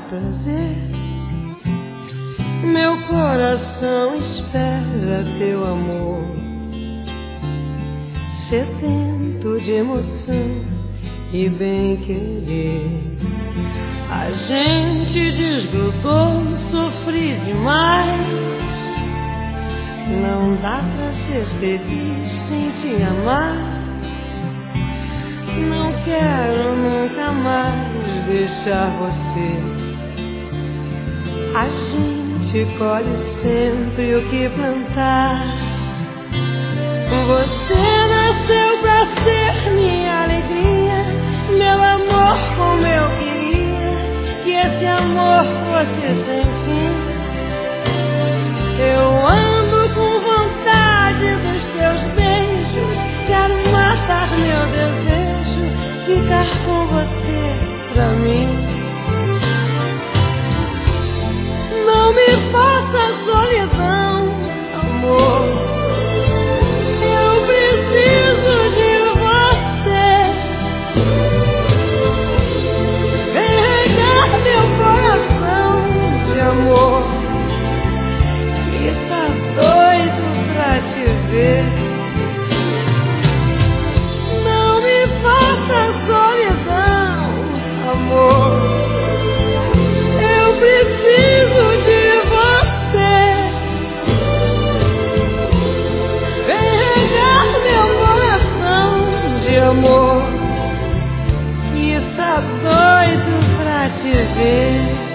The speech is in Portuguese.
prazer. Meu coração espera teu amor, sedento de emoção e bem-querer. A gente desgrudou, sofri demais. Não dá pra ser feliz sem te amar. Não quero nunca mais deixar você. A gente colhe sempre o que plantar. Você nasceu pra ser minha alegria, meu amor como eu queria que esse amor fosse sem fim. Eu ando com vontade dos teus beijos, quero matar meu desejo, ficar com você pra mim. Não me faça solidão, amor. Eu preciso de você. Vem regar meu coração de amor, que tá doido pra te ver. Não me faça solidão, amor. Eu preciso de você. Vem regar meu coração de amor, que tá doido pra te ver.